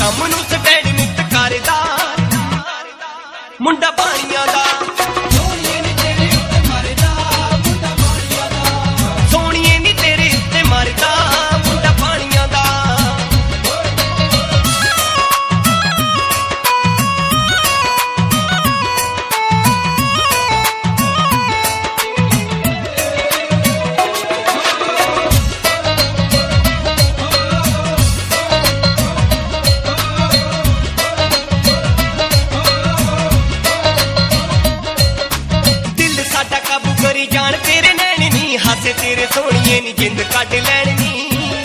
ਕੰਮ ਨੂੰ ਸਟੈਂਡ ਨਿੱਤ ਕਰਦਾ ਮੁੰਡਾ ਪਾਣੀਆਂ ਦਾ ਸੋਹਣੀਏ ਨੀ ਤੇਰੇ ਉੱਤੇ ਮਰਦਾ ਮੁੰਡਾ ਪਾਣੀਆਂ ਦਾ ਸੋਹਣੀਏ ਨੀ ਤੇਰੇ ਉੱਤੇ ਮਰਦਾ ਮੁੰਡਾ ਪਾਣੀਆਂ ਦਾ ਕਰੀ ਜਾਣ ਤੇਰੇ ਨੈਣ ਨੀ ਹਾਸੇ ਤੇਰੇ ਸੋਹਣੀਏ ਨੀ ਜਿੰਦ ਕੱਢ ਲੈਣ ਨੀ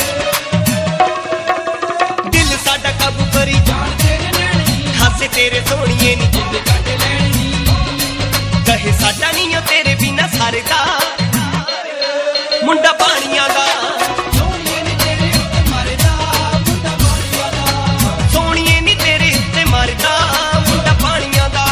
ਦਿਲ ਸਾਡਾ ਕਾਬੂ ਕਰੀ ਜਾਣ ਤੇਰੇ ਨੈਣ ਨੀ ਹਾਸੇ ਤੇਰੇ ਸੋਹਣੀਏ ਨੀ ਜਿੰਦ ਕੱਢ ਲੈਣ ਨੀ ਕਹੇ ਸਾਡਾ ਨੀ ਓ ਤੇਰੇ ਬਿਨਾ ਸਰਦਾ ਮੁੰਡਾ ਪਾਣੀਆਂ ਦਾ ਸੋਹਣੀਏ ਨੀ ਤੇਰੇ ਉੱਤੇ ਮਰਦਾ ਮੁੰਡਾ ਪਾਣੀਆਂ ਦਾ ਸੋਹਣੀਏ ਨੀ ਤੇਰੇ ਉੱਤੇ ਮਰਦਾ ਮੁੰਡਾ ਪਾਣੀਆਂ ਦਾ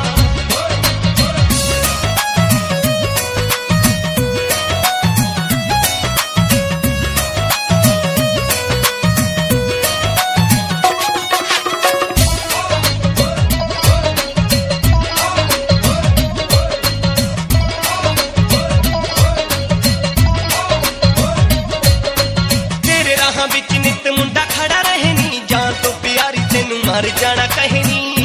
ਵਿੱਚ ਨਿੱਤ ਮੁੰਡਾ ਖੜਾ ਰਹੇ ਨੀ ਜਾਨ ਤੋਂ ਪਿਆਰੀ ਤੈਨੂੰ ਮਰ ਜਾਣਾ ਕਹੇ ਨੀ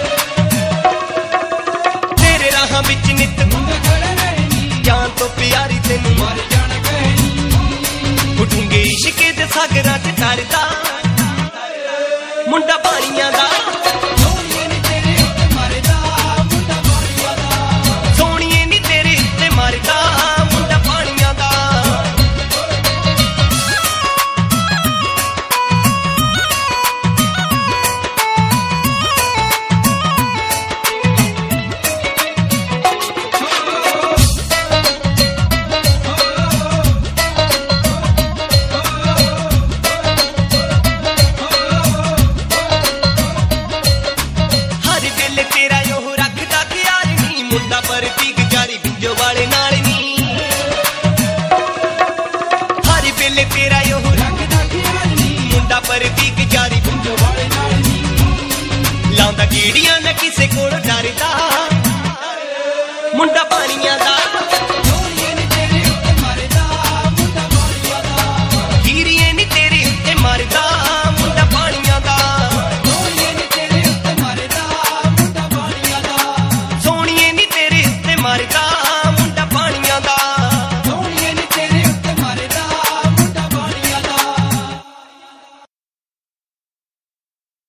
ਤੇਰੇ ਰਾਹਾਂ ਵਿੱਚ ਨਿੱਤ ਮੁੰਡਾ ਖੜਾ ਰਹੇ ਨੀ ਜਾਨ ਤੋਂ ਪਿਆਰੀ ਤੈਨੂੰ ਮਰ ਜਾਣਾ ਕਹੇ ਨੀ ਉਠੂੰਗੇ ਇਸ਼ਕੇ ਦੇ ਸਾਗਰਾਂ 'ਚ ਤਰਦਾ ਮੁੰਡਾ ਪਾਣੀਆਂ ਦਾ ਸੋਹਣੀਏ ਨੀ ਤੇਰੇ ਉੱਤੇ ਮਰਦਾ ਮੁੰਡਾ ਪਾਣੀਆਂ ਦਾ ਸੋਹਣੀਏ ਨੀ ਤੇਰੇ ਉੱਤੇ ਮਰਦਾ ਮੁੰਡਾ ਪਾਣੀਆਂ ਦਾ ਮੁੰਡਾ ਪਰਤੀ ਗੁਜ਼ਾਰੀ ਬਿੰਜੋ ਵਾਲੇ ਨਾਲ ਨੀ ਹਰ ਵੇਲੇ ਤੇਰਾ ਉਹ ਰੱਖਦਾ ਖਿਆਲ ਨੀ ਮੁੰਡਾ ਪਰਤੀ ਗੁਜ਼ਾਰੀ ਬਿੰਜੋ ਵਾਲੇ ਨਾਲ ਨੀ ਲਾਉਂਦਾ ਕੀੜੀਆਂ ਨਾ ਕਿਸੇ ਕੋਲ ਡਰਦਾ ਮੁੰਡਾ ਪਾਣੀਆਂ ਦਾ